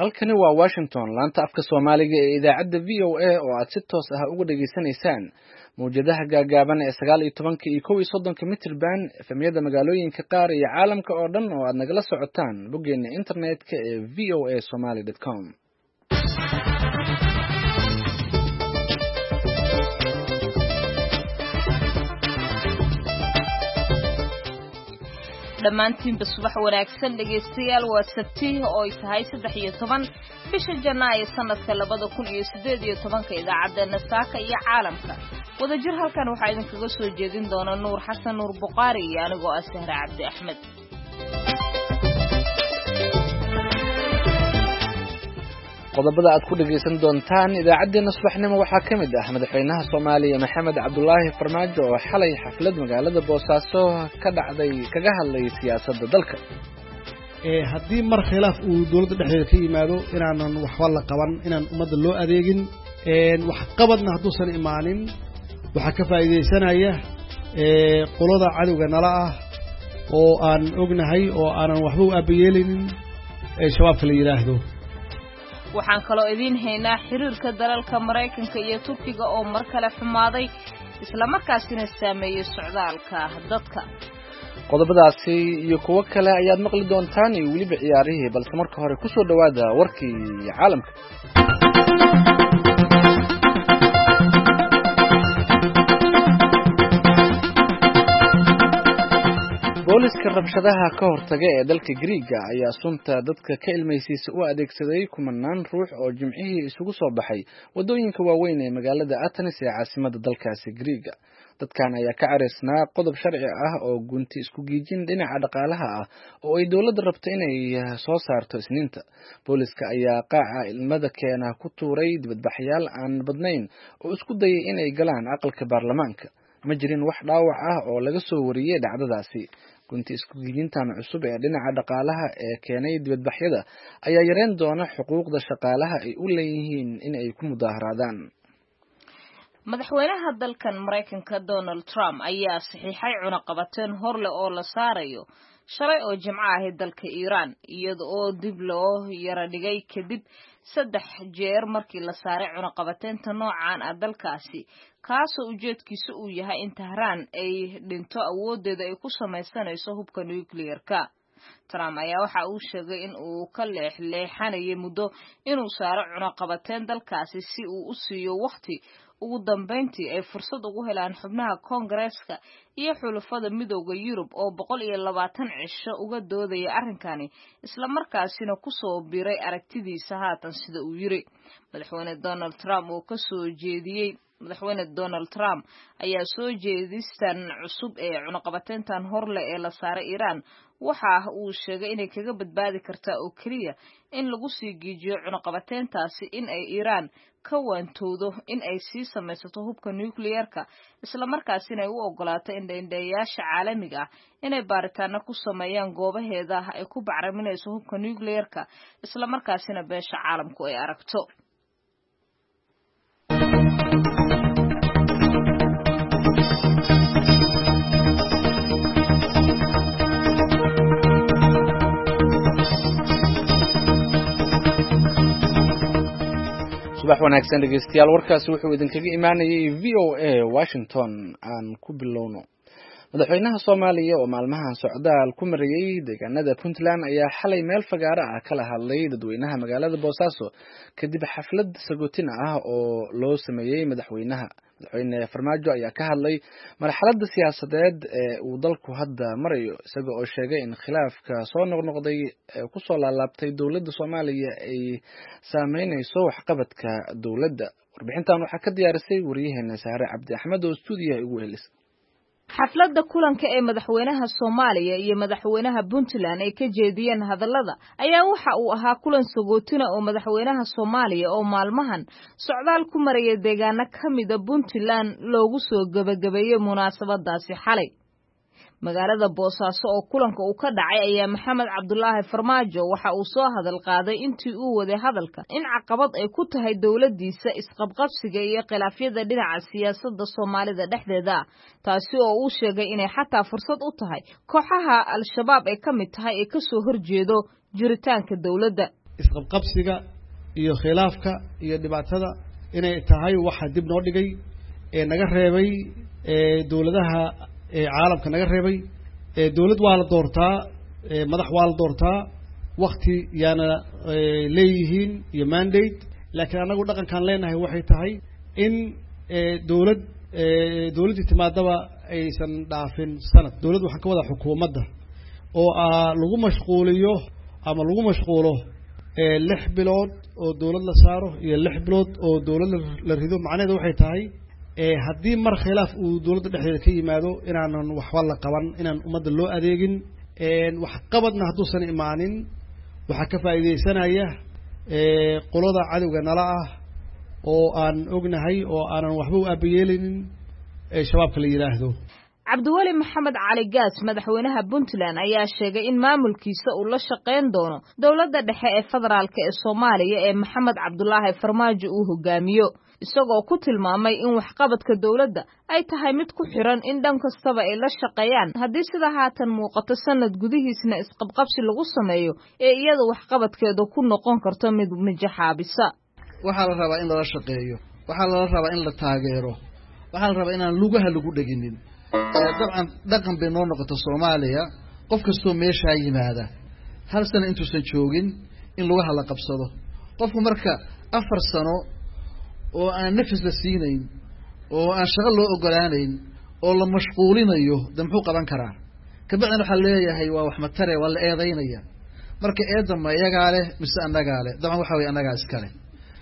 halkani waa Washington laanta afka Soomaaliga ee idaacadda VOA oo aad si toos ah uga dhageysanaysaan mowjadaha gaagaaban ee 19 iyo 31 mitir band efemyada magaalooyinka qaar iyo caalamka oo dhan oo aad nagala socotaan boggeena internetka ee voasomali.com. dhammaantiinba subax wanaagsan dhegaystayaal waa sabti oo ay tahay 13 bisha Janaayo sanadka 2018 idaacadda Saaka iyo caalamka wadajir halkan waxaa idinkaga soo jeedin doona Nuur Xasan Nuur Buqaari iyo anigoo ah Sahra Cabdi Axmed. qodobada aad ku dhageysan doontaan idaacadeena subaxnimo waxaa ka mid ah madaxweynaha Soomaaliya Maxamed Cabdullaahi Farmaajo oo xalay xaflad magaalada Boosaaso ka dhacday kaga hadlay siyaasadda dalka. haddii mar khilaaf uu dawladda dhexdeeda ka yimaado inaanan waxba la qaban inaan ummadda loo adeegin wax qabadna hadduusan imaanin waxaa ka faa'iideysanaya qolada cadowga nala ah oo aan ognahay oo aanan waxba u aabayeelinin shabaabka la yiraahdo. waxaan kaloo idin haynaa xiriirka dalalka Mareykanka iyo Turkiga oo mar kale xumaaday isla markaasina saameeyay socdaalka dadka. qodobadaasi iyo kuwa kale ayaad maqli doontaan iyo waliba ciyaarihii balse marka hore ku soo dhawaada warkii caalamka. booliska rabshadaha ka hortaga ee dalka Greega ayaa sunta dadka ka ilmaysiisa u adeegsaday kumanaan ruux oo jimcihii isugu soo baxay wadooyinka waaweyn ee magaalada Athens ee caasimadda dalkaasi Greega. dadkan ayaa ka careysnaa qodob sharci ah oo gunti isku giijin dhinaca dhaqaalaha ah oo ay dawladda rabto inay soo saarto Isniinta. booliska ayaa qaaca ilmada keena ku tuuray dibadbaxyaal aan badnayn oo isku dayay inay galaan aqalka baarlamaanka. ma jirin wax dhaawac ah oo laga soo wariyay dhacdadaasi. gunti isku giijintan cusub ee dhinaca dhaqaalaha ee keenay dibadbaxyada ayaa yareen doona xuquuqda shaqaalaha ay u leeyihiin in ay ku mudaaharaadaan. madaxweynaha dalkan Mareykanka Donald Trump ayaa saxiixay cunaqabateen horle oo la saarayo shalay oo Jimco ah dalka Iran iyada oo dib loo yara dhigay kadib 3 jeer markii la saaray cunaqabateenta noocan ah dalkaasi kaasoo ujeedkiisu uu yahay in Tehran ay dhinto awoodeeda ay ku samaysanayso hubka nuclear-ka. Trump ayaa waxa uu sheegay in uu ka leexleexanayo muddo inuu saaro cunaqabateen dalkaasi si uu u siiyo waqti ugu dambeyntii ay fursad ugu helaan xubnaha Koongareeska iyo xulafada midowga Yurub oo 120 cisho uga doodaya arrinkani isla markaasina ku soo biiray aragtidiisa haatan sida uu yiri. madaxweyne Donald Trump ayaa soo jeedistan cusub ee cunaqabateentan horle ee la saaray Iran waxa uu sheegay inay kaga badbaadi kartaa oo kaliya in lagu sii giijiyo cunaqabateentaasi in ay Iran ka waantoodo in ay sii samaysato hubka nuclear-ka isla markaasina ay u ogolaato indhayaasha caalamiga ah inay baaritaano ku sameeyaan goobaheeda ay ku bacriminayso hubka nuclear-ka isla markaasina beesha caalamku ay aragto. subax wanaagsan dhegeystayaal warkaasi wuxuu idinkaga imaanayay VOA Washington aan ku bilowno. madaxweynaha Soomaaliya oo maalmahan socdaal ku marayay deegaanada Puntland ayaa xalay meel fagaara ah kala hadlay dadweynaha magaalada Boosaaso kadib xaflad sagootin ah oo loo sameeyay madaxweyne Farmaajo ayaa ka hadlay marxaladda siyaasadeed ee uu dalku hadda marayo isaga oo sheegay in khilaafka soo noqnoqday ku soo laabtay dawladda Soomaaliya ay saameynayso waxqabadka dawladda. warbixintan waxaa ka diyaarisay wariyaheena Sahra Cabdi Axmed oo stuudiyaha ugu helisay. xafladda kulanka ee madaxweynaha Soomaaliya iyo madaxweynaha Puntland ay ka jeediyeen hadallada ayaa waxa uu ahaa kulan sagootina oo madaxweynaha Soomaaliya oo maalmahan socdaal ku maraya deegaano kamida Puntland loogu soo gabagabeeyay munaasabadaasi xalay. magaalada Boosaaso oo kulanka uu ka dhacay ayaa Maxamed Cabdullaahi Farmaajo waxa uu soo hadal qaaday intii uu waday hadalka in caqabad ay ku tahay dawladdiisa isqabqabsiga iyo khilaafyada dhinaca siyaasadda Soomaalida dhexdeeda taasi oo uu sheegay inay xataa fursad u tahay kooxaha al-shabaab ay ka mid tahay ee ka soo horjeedo jiritaanka dawladda. isqabqabsiga iyo khilaafka iyo dhibaatada inay tahay waxa dib noo dhigay naga reebay dawladaha caalamka naga reebay dawlad waa la doortaa madax waa la doortaa waqti yaana leeyihiin iyo mandate laakiin anagu dhaqankaan leenahay waxay tahay in dawladdii timaadaba aysan dhaafin sanad dawladd waxaan ka wadaa xukuumadda oo lagu mashquuliyo ama lagu mashquulo 6 bilood oo dawlad la saaro iyo 6 bilood oo dawlad la rido macnaheedu waxay tahay haddii mar khilaaf uu dawladda dhexdeeda ka yimaado inaanan waxba la qaban inaan ummadda loo adeegin wax qabadna hadduusan imaanin waxaa ka faa'iidaysanaya qolada cadowga nala ah oo aan ognahay oo aanan waxba u aabayeelinin shabaabka la yiraahdo cabdiweli maxamed cali gaas madaxweynaha Puntland ayaa sheegay in maamulkiisa uu la shaqeyn doono dawladda dhexe ee federaalka ee Soomaaliya ee Maxamed Cabdullaahi Farmaajo uu hogaamiyo isagoo ku tilmaamay in waxqabadka dawladda ay tahay mid ku xiran in dhan kastaba ay la shaqeeyaan haddii sida haatan muuqato sanad gudihiisna isqabqabsi lagu sameeyo ee iyada waxqabadkeedu ku noqon karto mid mijaxaabisa waxa la rabaa in la shaqeeyo waxa la rabaa in la taageero waxa la rabaa inaan lugaha lagu dhaginin dabcan dhaqan bay noo noqoto Soomaaliya qof kastoo meesha yimaada hal sano intuusan joogin in lugaha la qabsado qofku marka 4 sano oo aan nafis la siinayn oo aan shaqo loo ogolaanayn oo la mashquulinayo damxuu qaban karaa kabacdina waxa leeyahay waa wax matare wala eedaynaya marka eedama iyaga leh mise anaga leh dabcan waxa way anaga iska leh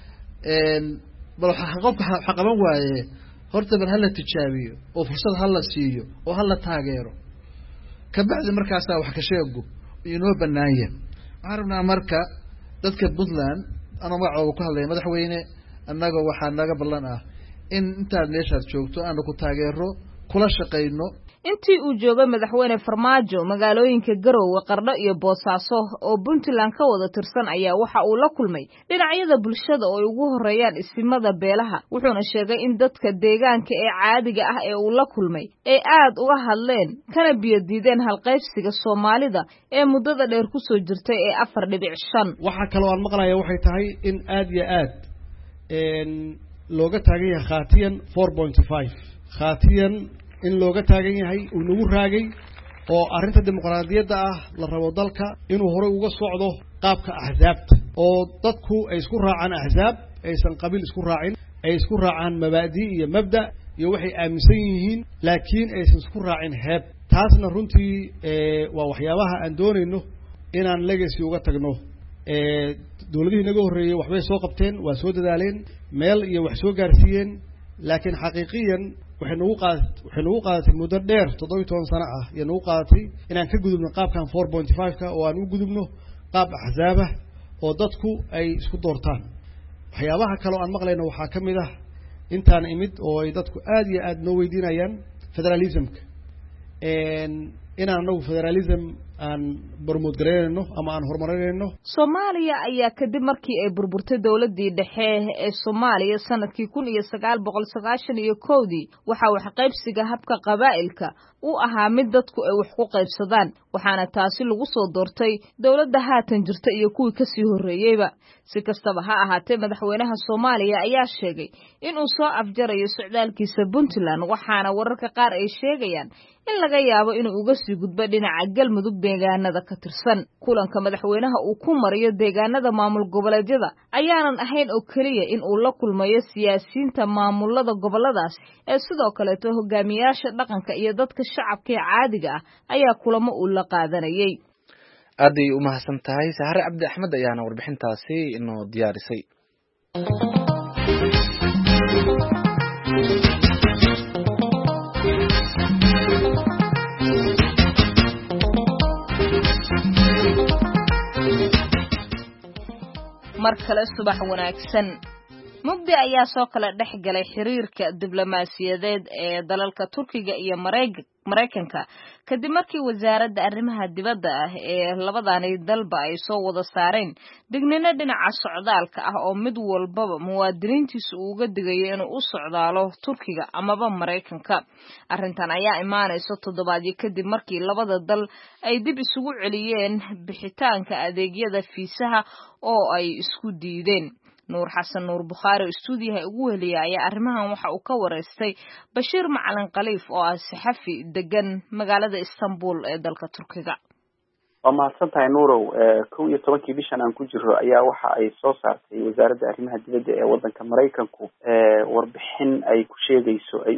bal qofka waxa qaban waaye horta bal hal la tijaabiyo oo fursad hal la siiyo oo hal la taageero kabacdi markaas wax ka sheego inoo banaaya waxaan rabnaa marka dadka Puntland ana magacooda ku hadlay madaxweyne annaga waxaa naga ballan ah in intaad meeshaad joogto aan ku taageero kula shaqeyno intii uu joogay madaxweyne Farmaajo magaalooyinka Garowe Qardho iyo Boosaaso oo Puntland ka wada tirsan ayaa waxa uu la kulmay dhinacyada bulshada oo ugu horeeyaan isimada beelaha wuxuuna sheegay in dadka deegaanka ee caadiga ah ee uu la kulmay ay aad uga hadleen kana biyadiideen halqaybsiga Soomaalida ee muddada dheer ku soo jirtay ee 4.5 waxa kale oo aan maqlayaa waxay tahay in aad iyo aad looga taagan yahay khaatiyan 4.5 khaatiyan in looga taagan yahay uu nagu raagay oo arinta dimuqraadiyadda ah la rabo dalka inuu hore uga socdo qaabka ahzaabta oo dadku ay isku raacaan ahzaab aysan qabiil isku raacin ay isku raacaan mabaadi iyo mabda iyo waxay aaminsan yihiin laakiin aysan isku raacin heeb taasna runtii waa waxyaabaha aan doonayno inaan legacy uga tagno dawladihii naga horeeyay waxbay soo qabteen waa soo dadaaleen meel iyo wax soo gaarsiiyeen laakiin xaqiiqiyan waxay nagu qaadatay muddo dheer 17 sano ah iyo nagu qaadatay inaan ka gudubno qaabkan 4.5 ka oo aan u gudubno qaab ahzaab ah oo dadku ay isku doortaan waxyaabaha kale oo aan maqlayno waxaa kamid ah intaan imid oo ay dadku aad iyo aad noo weydiinayaan federalismka inaan nagu federalism aan barmood gareeyno ama aan horumarinayno Soomaaliya ayaa kadib markii ay burburtay dawladdii dhexe ee Soomaaliya sanadkii 1991 waxa wax qaybsiga habka qabaa'ilka uu ahaa mid dadku ay wax ku qaybsadaan waxaana taasi lagu soo doortay dawladda haatan jirta iyo kuwii ka sii horeeyayba si kastaba ha ahaatee madaxweynaha Soomaaliya ayaa sheegay in uu soo afjarayo socdaalkiisa Puntland waxaana wararka qaar ay sheegayaan in laga yaabo inuu uga sii gudbo dhinaca galmudug deegaanada ka tirsan kulanka madaxweynaha uu ku mariyo deegaanada maamul goboleedyada ayaanan ahayn oo kaliya in uu la kulmayo siyaasiyiinta maamulada goboladaas ee sidoo kale hogaamiyaasha dhaqanka iyo dadka shacabka caadiga ah ayaa kulamo uu la qaadanayay aad ay u mahadsan tahay Sahare Cabdi Axmed ayaana warbixintaasi inoo diyaarisay mar kale subax wanaagsan mugdi ayaa soo kala dhex galay xiriirka diblomaasiyadeed ee dalalka Turkiga iyo Mareykanka kadib markii wasaaradda arrimaha dibadda ah ee labadani dalba ay soo wada saareen digniino dhinaca socdaalka ah oo mid walbaba muwaadiniintiisa uga digayo inuu u socdaalo Turkiga amaba Mareykanka. Arrintan ayaa imaanayso toddobaadyo kadib markii labada dal ay dib isugu celiyeen bixitaanka adeegyada fiisaha oo ay isku diideen. Nuur Xasan Nuur Bukhari stuudiyaha ugu weheliya ayaa arrimahan waxa uu ka wareystay Bashiir Macalin Khaliif oo ah saxafi degan magaalada Istanbul ee dalka Turkiga. waa mahadsantahay Nuurow. 11 bishan aan ku jiro ayaa waxa ay soo saartay wasaaradda arrimaha dibadda ee wadanka Mareykanku warbixin ay ku sheegayso ay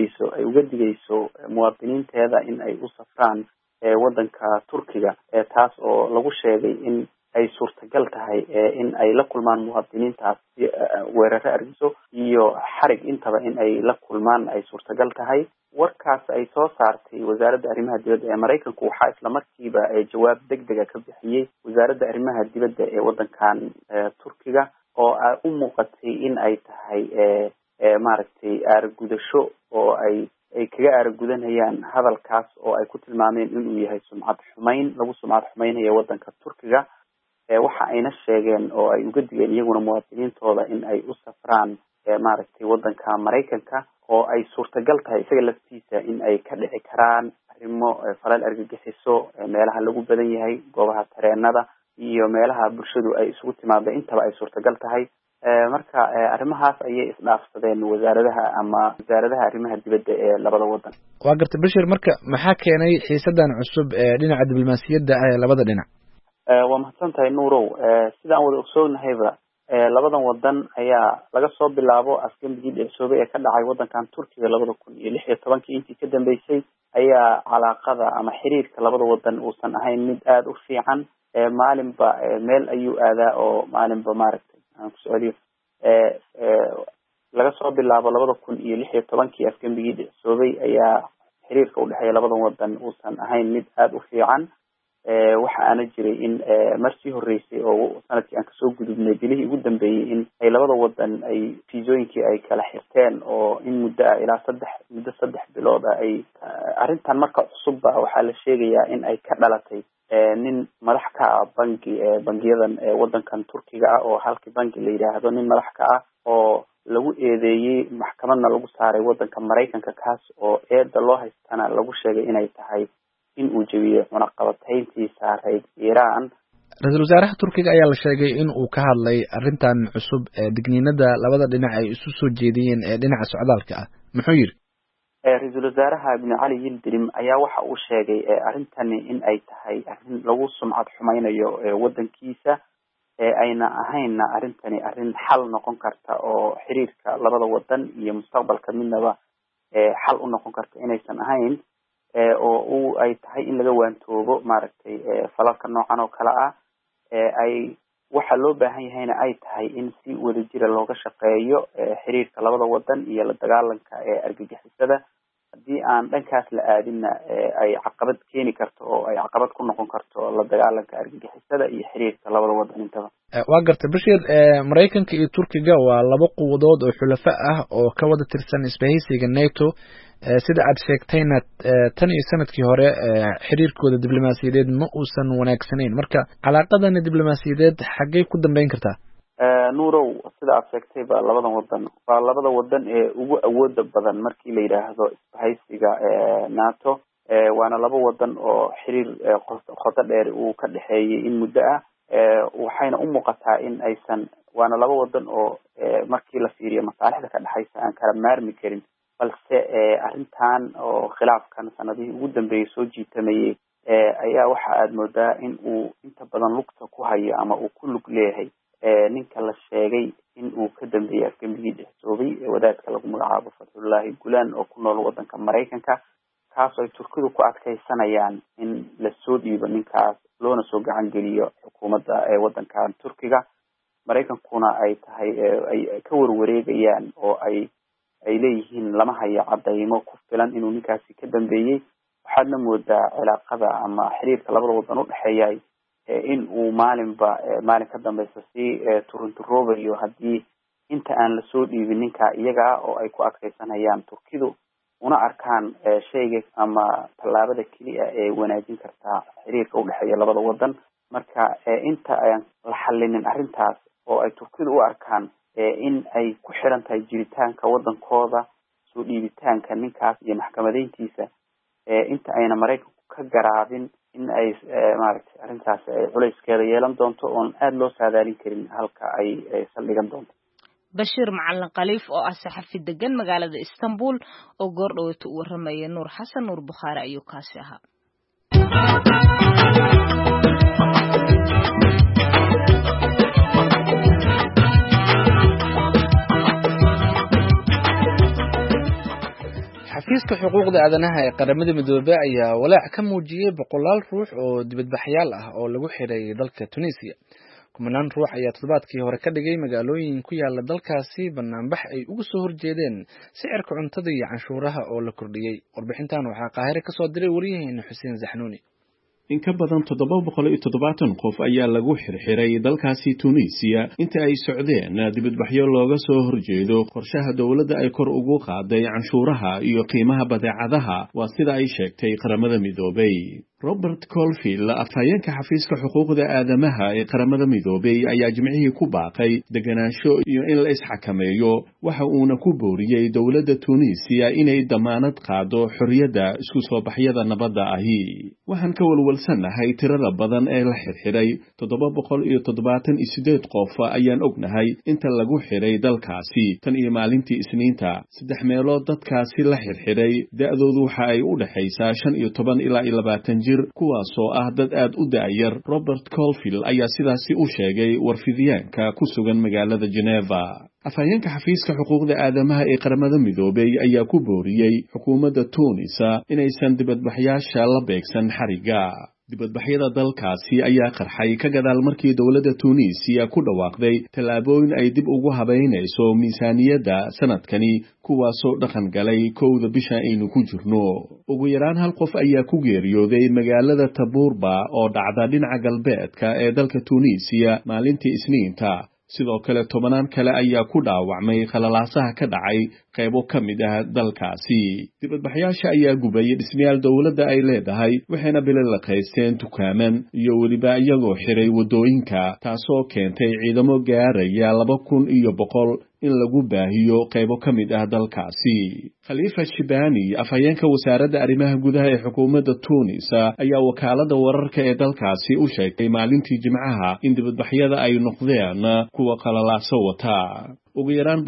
uga digayso muwaadiniinteeda in ay u safraan wadanka Turkiga taas oo lagu sheegay in ay suurtagal tahay in ay la kulmaan muwaadiniintaas weeraro argiso iyo xarig intaba in ay la kulmaan ay suurtagal tahay. warkaas ay soo saartay wasaaradda arrimaha dibadda ee Mareykanku waxaa isla markiiba jawaab degdeg ah ka bixiyay wasaaradda arrimaha dibadda ee wadankan Turkiga oo u muuqatay in ay tahay maaragtay aargudasho oo ay kaga aargudanayaan hadalkaas oo ay ku tilmaameen inuu yahay sumcad xumaynayo wadanka Turkiga. waxa ayna sheegeen oo ay uga digeen iyaguna muwaadiniintooda in ay u safraan maaragtay wadanka Mareykanka oo ay suurtagal tahay isaga laftiisa in ay ka dhici karaan arrimo falal argagixiso meelaha lagu badan yahay goobaha tareenada iyo meelaha bulshadu ay isugu timaado intaba ay suurtagal tahay. marka arrimahaas ayay isdhaafsadeen wasaaradaha arrimaha dibadda ee labada wadan. waa gartay Bashir, marka maxaa keenay xiisadan cusub ee dhinaca diblomaasiyadda ah ee labada dhinac? waa mahadsantahay Nuurow. sidaan wada ogsoonnahayba labadan wadan ayaa laga soo bilaabo afgembigii dhicsoobay ee ka dhacay wadankan Turkiga 2016 intii ka dambeysay ayaa calaaqada ama xiriirka labada wadan uusan ahayn mid aad u fiican. maalinba meel ayuu aadaa oo maalinba maaragtay aan ku socodiyo laga soo bilaabo 2016 afgembigii dhicsoobay ayaa xiriirka u dhexeeya labadan wadan uusan ahayn mid aad u fiican. waxa aana jiray in markii horeysay oo sanadkii aan kasoo gudubnay bilihii ugu dambeeyay in ay labada wadan ay fiisooyinkii ay kala xirteen oo in muddo ilaa 3 bilood ay arrintan marka cusubba waxaa la sheegayaa in ay ka dhalatay nin madax ka ah bangiyadan wadankan Turkiga ah oo halkii bangi la yiraahdo nin madax ka ah oo lagu eedeeyay maxkamadna lagu saaray wadanka Mareykanka kaas oo eeda loo haystana lagu sheegay inay tahay in uu jabiyo cunaqabatayntii saareyd Iran. Ra'iisul Wasaaraha Turkiga ayaa la sheegay in uu ka hadlay arrintan cusub digniinada labada dhinac ay isu soo jeediyeen ee dhinaca socdaalka ah. Muxuu yiri? Ra'iisul Wasaaraha Ibn Ali Yildirim ayaa waxa uu sheegay arrintani in ay tahay arrin lagu sumcad xumaynayo wadankiisa ayna ahayna arrintani arrin xal noqon karta oo xiriirka labada wadan iyo mustaqbalka midnaba xal u noqon karta inaysan ahayn oo ay tahay in laga waantoobo maaragtay falalka noocan oo kala ah ay waxa loo baahan yahayna ay tahay in si wadajir looga shaqeeyo xiriirka labada wadan iyo la dagaalanka argagixisada. haddii aan dhankaas la aadinna ay caqabad keeni karto oo ay caqabad ku noqon karto la dagaalanka argagixisada iyo xiriirka labada wadan intaba. waa gartay Bashir, Mareykanka iyo Turkiga waa laba quwadood oo xulafo ah oo ka wada tirsan isbahaysiga NATO. sida aad sheegtayna tan iyo sanadkii hore xiriirkooda diblomaasiyadeed ma uusan wanaagsanayn. marka calaaqadan diblomaasiyadeed xaggee ku dambeyn kartaa? Nuurow, sida aad sheegtayba labada wadan ee ugu awooda badan markii la yiraahdo isbahaysiga NATO. waana laba wadan oo xiriir qoto dheer uu ka dhaxeeyay in muddo ah. waxayna u muuqataa in aysan waana laba wadan oo markii la fiiriyo masaalixda ka dhaxaysa aan kala maarmi karin, balse arrintan oo khilaafkan sanadihii ugu dambeeyay soo jiitamayay ayaa waxa aad moodaa in uu inta badan lugta ku hayo ama uu ku lug leeyahay ninka la sheegay in uu ka dambeeyay afgembigii dhicsoobay wadaadka lagu magacaabo Fathullahi Gulen oo ku nool wadanka Mareykanka, kaas oo Turkidu ku adkaysanayaan in la soo dhiibo ninkaas loona soo gacan geliyo xukuumadda wadankan Turkiga. Mareykankuna ay tahay ay ka warwareegayaan oo ay leeyihiin lama hayo cadaymo ku filan inuu ninkaasi ka dambeeyay. waxaadna moodaa cilaaqada ama xiriirka labada wadan u dhaxeeya in uu maalin ka dambeysa si turunturoobayo haddii inta aan lasoo dhiibin ninka iyaga ah oo ay ku adkaysanayaan Turkidu una arkaan shayga ama tallaabada kaliya ee wanaajin karta xiriirka u dhexeeya labada wadan. Marka inta aan la xallinin arrintaas oo ay Turkidu u arkaan in ay ku xiran tahay jiritaanka wadankooda soo dhiibitaanka ninkaas iyo maxkamadeyntiisa inta ayna Mareykanku ka garaabin in ay maaragtay arrintaas culayskeeda yeelan doonto oon aad loo saadaalin karin halka ay saldhigan doonto. Bashir Macalin Khaliif oo ah saxafi degan magaalada Istanbul oo goor dhaweyd u waramay Nuur Xasan Nuur Bukhari ayuu kaasi ahaa. xafiiska xuquuqda aadanaha ee qaramada midoobay ayaa walaac ka muujiyay boqolaal ruux oo dibadbaxyaal ah oo lagu xiray dalka Tunisia. kumanaan ruux ayaa toddobaadkii hore ka dhigay magaalooyin ku yaala dalkaasi banaanbax ay uga soo horjeedeen sicirka cuntada iyo canshuuraha oo la kordhiyay. Warbixintan waxaa Qaahire ka soo diray wariyaheena Xuseen Zaxnuuni. in ka badan 770 qof ayaa lagu xirxiray dalkaasi Tunisia inta ay socdeen dibadbaxyo looga soo horjeedo qorshaha dawladda ay kor ugu qaaday canshuuraha iyo qiimaha badeecadaha waa sida ay sheegtay qaramada midoobay. Robert Colville afhayeenka xafiiska xuquuqda aadamaha ee qaramada midoobay ayaa jimcihii ku baaqay deganaansho iyo in la isxakameeyo waxa uuna ku booriyay dawladda Tunisia inay damaanad qaado xorriyadda isku soo baxyada nabadda ahi. waxaan ka walwalsanahay tirada badan ee la xirxiray 778 qof ayaan ognahay inta lagu xiray dalkaasi tan iyo maalintii Isniinta 3 meelood dadkaasi la xirxiray da'doodu waxa ay u dhaxaysaa 15 ilaa 20 kuwaasoo ah dad aad u da'yar. Robert Colville ayaa sidaasi u sheegay warfidiyaanka ku sugan magaalada Geneva. afhayeenka xafiiska xuquuqda aadamaha ee qaramada midoobay ayaa ku booriyay xukuumadda Tunisia inaysan dibadbaxyaasha la beegsan xariga. dibadbaxyada dalkaasi ayaa qarxay ka gadaal markii dawladda Tunisia ku dhawaaqday tallaabooyin ay dib ugu habeynayso miisaaniyadda sanadkani kuwaasoo dhaqan galay 1 bisha aynu ku jirno. ugu yaraan hal qof ayaa ku geeriyooday magaalada Tabourba oo dhacda dhinaca galbeedka ee dalka Tunisia maalintii Isniinta. sidoo kale 10 kale ayaa ku dhaawacmay khalalaasaha ka dhacay qaybo ka mid ah dalkaasi. dibadbaxyaasha ayaa gubay dhismayaal dawladda ay leedahay waxayna bilaqaysteen dukaaman iyo weliba iyagoo xiray wadooyinka taasoo keentay ciidamo gaaraya 2100 in lagu baahiyo qaybo ka mid ah dalkaasi. Khalifa Shibani afhayeenka wasaaradda arrimaha gudaha ee xukuumadda Tunisia ayaa wakaalada wararka ee dalkaasi u sheegay maalintii Jimcaha in dibadbaxyada ay noqdeen kuwa qalalaasa wata. ugu yaraan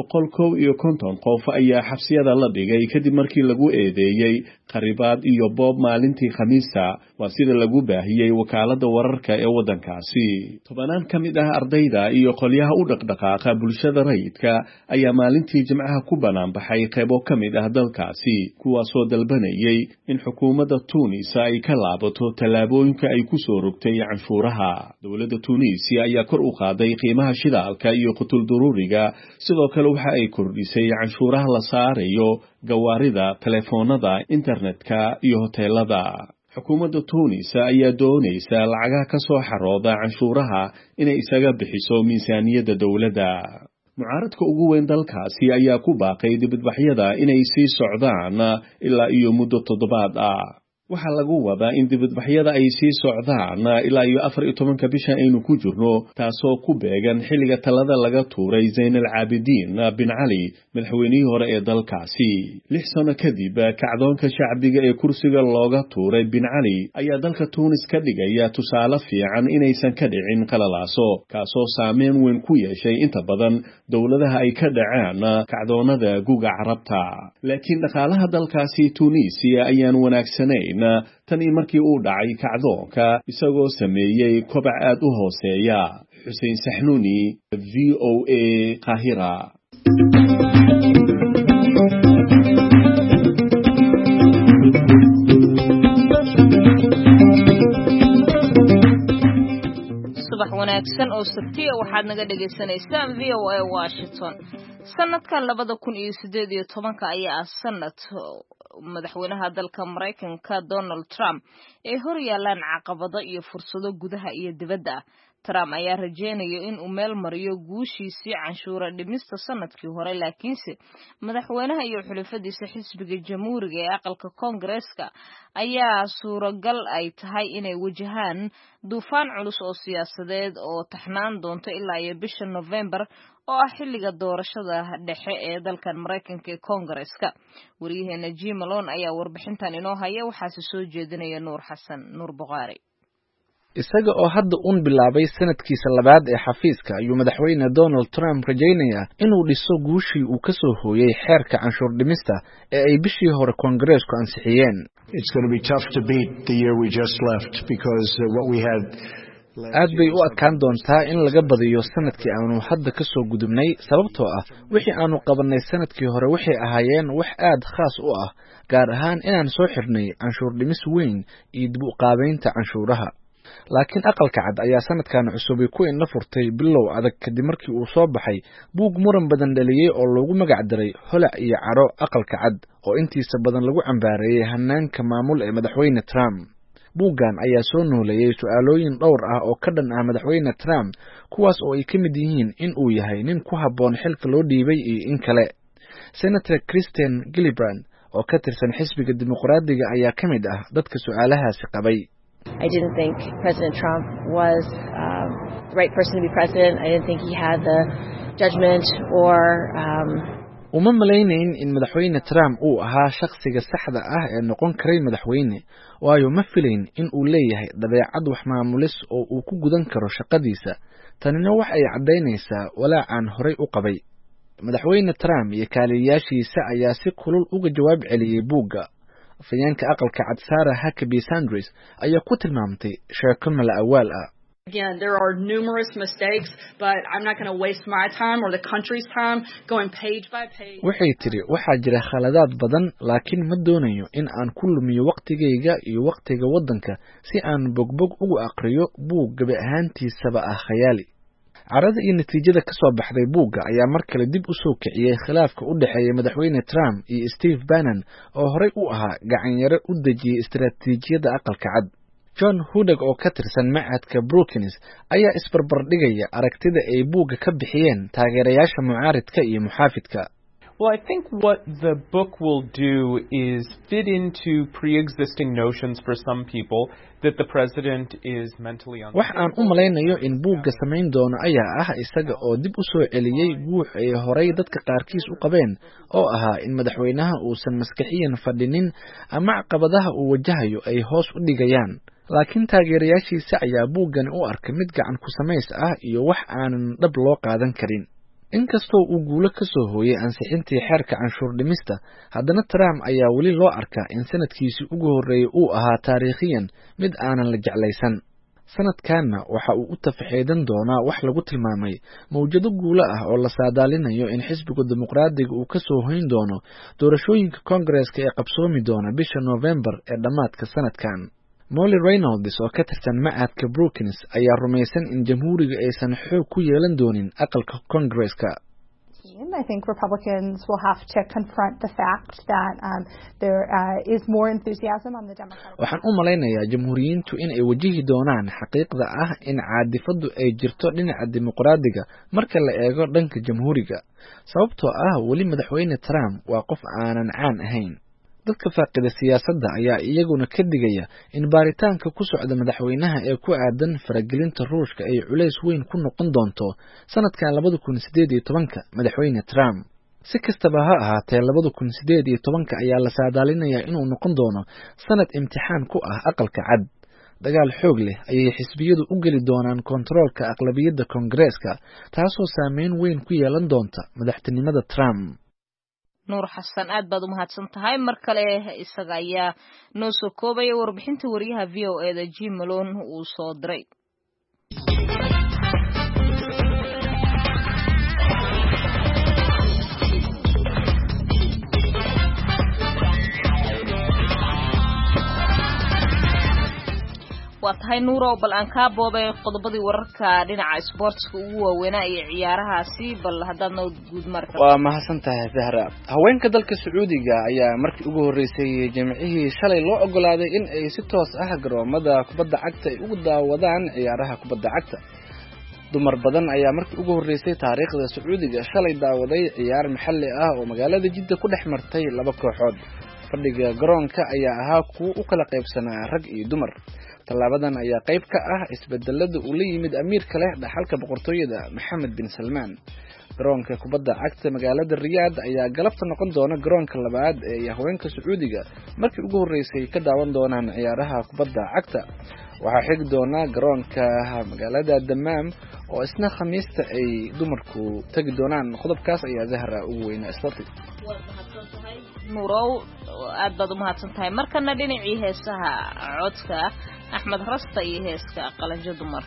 150 qof ayaa xabsiyada la dhigay kadib markii lagu eedeeyay qaribaad iyo boob maalintii Khamiista waa sida lagu baahiyay wakaalada wararka ee wadankaasi. 10 ka mid ah ardayda iyo qolyaha u dhaqdhaqaaqa bulshada rayidka ayaa maalintii Jimcaha ku banaanbaxay qaybo ka mid ah dalkaasi kuwaasoo dalbanayay in xukuumadda Tunisia ay ka laabato tallaabooyinka ay ku soo rogtay canshuuraha. dawladda Tunisia ayaa kor u qaaday qiimaha shidaalka iyo qutul duruuriga sidoo kale waxa ay kordhisay canshuuraha la saarayo gawaarida, telefoonada, internetka iyo hoteelada. xukuumadda Tunisia ayaa doonaysa lacagaha ka soo xarooda canshuuraha inay isaga bixiso miisaaniyadda dawladda. mucaaradka ugu weyn dalkaasi ayaa ku baaqay dibadbaxyada inay sii socdaan ilaa iyo muddo 7 ah. waxaa lagu wadaa in dibadbaxyada ay sii socdaan ilaa iyo 14 bisha aynu ku jirno taasoo ku beegan xilliga talada laga tuuray Zayn al-Abidin bin Ali madaxweynihii hore ee dalkaasi. 6 sano kadib kacdoonka shacbiga ee kursiga looga tuuray bin Ali ayaa dalka Tunis ka dhigaya tusaale fiican inaysan ka dhicin qalalaaso kaasoo saameyn weyn ku yeeshay inta badan dawladaha ay ka dhacaan kacdoonada guga Carabta. laakiin dhaqaalaha dalkaasi Tunisia ayaan wanaagsanayn tan markii uu dhacay kacdoonka isagoo sameeyay kobac aad u hooseeya. Xuseen Saxnuuni, VOA, Qaahira. subax wanaagsan oo sabtiya waxaad naga dhagaysanaysaan VOA Washington. sanadkan 2018 ayaa sanad madaxweynaha dalka Mareykanka Donald Trump ee hor yaalaan caqabado iyo fursado gudaha iyo dibadda. Trump ayaa rajeynayo in uu meel mariyo guushiisii canshuura dhimista sanadkii hore, laakiinse madaxweynaha iyo xulafadiisa xisbiga jamhuuriga ee aqalka Koongareeska ayaa suuragal ay tahay inay wajahaan duufaan culus oo siyaasadeed oo taxnaan doonto ilaa iyo bisha November oo ah xilliga doorashada dhexe ee dalkan Mareykanka ee Koongareeska. Wariyaheena Jim Malone ayaa warbixintan inoo haya, waxaase soo jeedinaya Nuur Xasan Nuur Buqaari. isaga oo hadda uun bilaabay sanadkiisa labaad ee xafiiska ayuu madaxweyne Donald Trump rajaynayaa inuu dhiso guushii uu ka soo hooyay xeerka canshuur dhimista ee ay bishii hore Koongareesku ansixiyeen. aad bay u adkaan doontaa in laga badiyo sanadkii aanu hadda ka soo gudubnay, sababtoo ah wixii aanu qabanay sanadkii hore waxay ahaayeen wax aad khaas u ah, gaar ahaan inaan soo xirnay canshuur dhimis weyn iyo dib u qaabaynta canshuuraha. laakiin aqalka cad ayaa sanadkan cusubay ku indha furtay bilow adag kadib markii uu soo baxay buug muran badan dhaliyey oo loogu magac daray holac iyo caro aqalka cad, oo intiisa badan lagu cambaareeyey hanaanka maamul ee madaxweyne Trump. buuggan ayaa soo nooleeyey su'aalooyin dhowr ah oo ka dhan ah madaxweyne Trump, kuwaas oo ay ka mid yihiin in uu yahay nin ku habboon xilka loo dhiibay iyo in kale. Senator Kristen Gillibrand oo ka tirsan xisbiga dimuqraadiga ayaa ka mid ah dadka su'aalahaasi qabay. I didn't think President Trump was the right person to be president. I didn't think he had the judgment or uma malaynayn in madaxweyne Trump uu ahaa shakhsiga saxda ah ee noqon karay madaxweyne, waayo ma filayn in uu leeyahay dabeecad wax maamulis oo uu ku gudan karo shaqadiisa. tanina wax ay caddaynaysaa walaacan horay u qabay. madaxweyne Trump iyo kaaliyayaashiisa ayaa si kulul uga jawaab celiyey buugga. afhayeenka aqalka cad Sarah Huckabee Sanders ayaa ku tilmaamtay sheeko mala awaal ah. Again, there are numerous mistakes, but I'm not going to waste my time or the country's time going page by page. waxay tiri waxaa jira khaladaad badan, laakiin ma doonayo in aan ku lumiyo waqtigayga iyo waqtiga waddanka si aan bogbog ugu aqriyo buug gabi ahaantiisaba ah khayaali. carada iyo natiijada ka soo baxday buugga ayaa mar kale dib u soo kiciyey khilaafka u dhexeeya madaxweyne Trump iyo Steve Bannon oo horey u ahaa gacan yare u dejiyey istiraatiijiyadda aqalka cad. John Hudak oo ka tirsan macadka Brookings ayaa isbarbardhigaya aragtida ay buugga ka bixiyeen taageerayaasha mucaaridka iyo muxaafidka. Well, I think what the book will do is fit into pre-existing notions for some people that the president is mentally unstable. wax aan u malaynayo in buugga samayn doono ayaa ah isaga oo dib u soo celiyey guux ay horay dadka qaarkiis u qabeen oo ahaa in madaxweynaha uusan maskaxiyan fadhinin ama caqabadaha uu wajahayo ay hoos u dhigayaan. laakiin taageerayaashiisa ayaa buuggan u arkay mid gacan ku samays ah iyo wax aanan dhab loo qaadan karin. inkastoo uu guulo ka soo hooyay ansixintii xeerka canshuur dhimista, haddana Trump ayaa weli loo arkaa in sanadkiisii ugu horreeyay uu ahaa taariikhiyan mid aanan la jeclaysan. sanadkanna waxa uu u tafaxeedan doonaa wax lagu tilmaamay mawjado guulo ah oo la saadaalinayo in xisbiga dimuqraadiga uu ka soo hoyn doono doorashooyinka Koongareeska ee qabsoomi doona bisha November ee dhammaadka sanadkan. Molly Reynolds oo ka tirsan macadka Brookings ayaa rumaysan in jamhuuriga aysan xoog ku yeelan doonin aqalka Koongareeska. I think Republicans will have to confront the fact that there is more enthusiasm on the Democratic. waxaan u malaynayaa jamhuuriyiintu in ay wajihi doonaan xaqiiqda ah in caadifadu ay jirto dhinaca dimuqraadiga marka la eego dhanka jamhuuriga, sababtoo ah weli madaxweyne Trump waa qof aanan caan ahayn. dadka faaqida siyaasadda ayaa iyaguna ka digaya in baaritaanka ku socda madaxweynaha ee ku aadan faragelinta Ruushka ay culays weyn ku noqon doonto sanadkan 2018 madaxweyne Trump. si kastaba ha ahaatee 2018 ayaa la saadaalinayaa inuu noqon doono sanad imtixaan ku ah aqalka cad. dagaal xoog leh ayay xisbiyadu u geli doonaan kontaroolka aqlabiyadda Koongareeska, taasoo saameyn weyn ku yeelan doonta madaxtinimada Trump. Nuur Xasan, aad baad u mahadsan tahay. mar kale isaga ayaa noo soo koobaya warbixinta wariyaha VOA da Jim Malone uu soo diray. waa tahay Nuuro, bal aan ka boobay qodobadii wararka dhinaca sportska ugu waaweynaa iyo ciyaarahaasi, bal haddaad noo guud marka. waa mahadsan tahay Zahra. haweenka dalka Sacuudiga ayaa markii ugu horeysay jimcihii shalay loo ogolaaday in ay si toos ah garoomada kubadda cagta ay ugu daawadaan ciyaaraha kubadda cagta. dumar badan ayaa markii ugu horreysay taariikhda sacuudiga shalay daawaday ciyaar maxalli ah oo magaalada jidda ku dhex martay laba kooxood. fadhiga garoonka ayaa ahaa kuwo u kala qaybsanaa rag iyo dumar. tallaabadan ayaa qayb ka ah isbedelada uu la yimid amiirka leh dhaxalka boqortooyada Maxamed bin Salmaan. garoonka kubadda cagta magaalada Riyaad ayaa galabta noqon doona garoonka labaad ee haweenka Sacuudiga markii ugu horreysay ka daawan doonaan ciyaaraha kubadda cagta. waxaa xigi doona garoonka magaalada Dammam oo isna Khamiista ay dumarku tagi doonaan. qodobkaas ayaa Zahra ugu weynaa sporti. nuurow aad baad u mahadsantahay. markana dhinacii heesaha codka Axmed Rasta iyo heeska Qalanjo Dumar.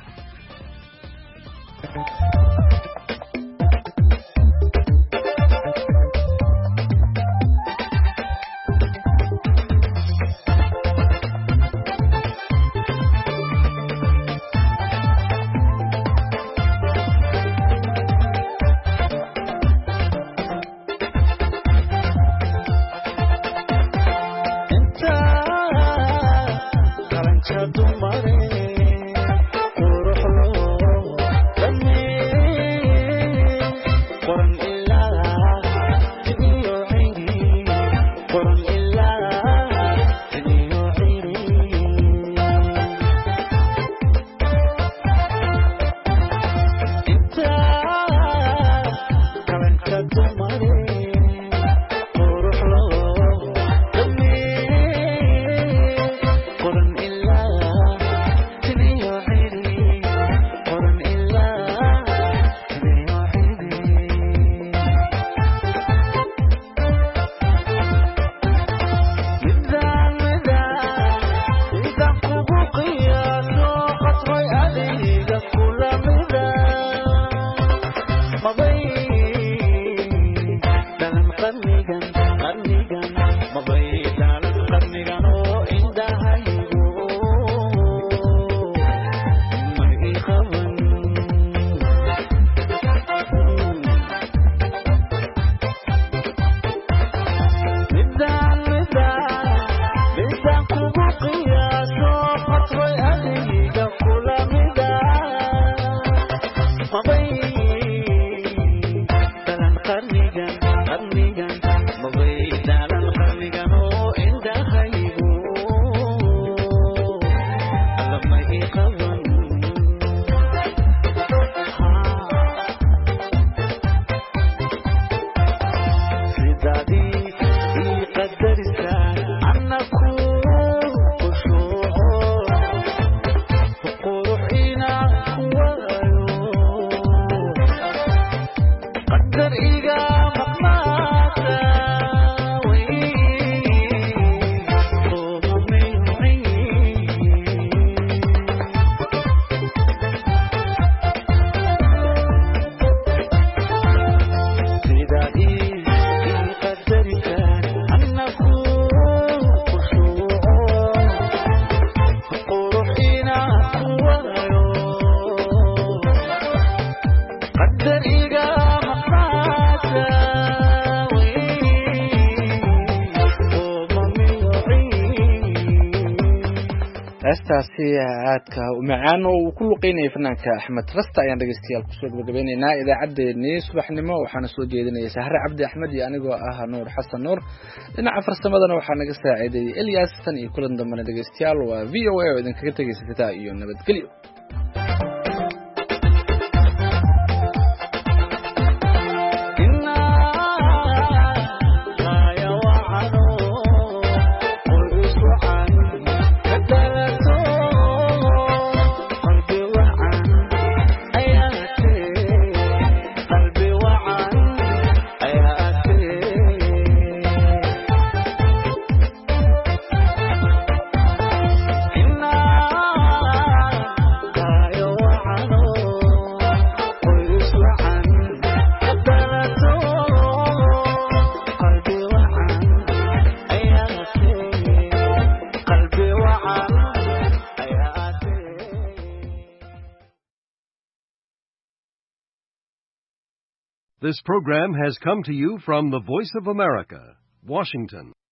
heestaasi aadka u macaan oo uu ku luqeynayay fanaanka Axmed Rasta ayaan dhageystayaal kusoo gabagabeynayna idaacadeennii subaxnimo. waxaana soo jeedinayay Sahre Cabdi Axmed iyo anigoo ah Nuur Xasan Nuur. dhinaca farsamadana waxaa naga saaciday Elias tan iyo kulan dambana dhageystayaal waa VOA oo idinkaga tagaysa iyo nabadgelyo. This program has come to you from the Voice of America, Washington.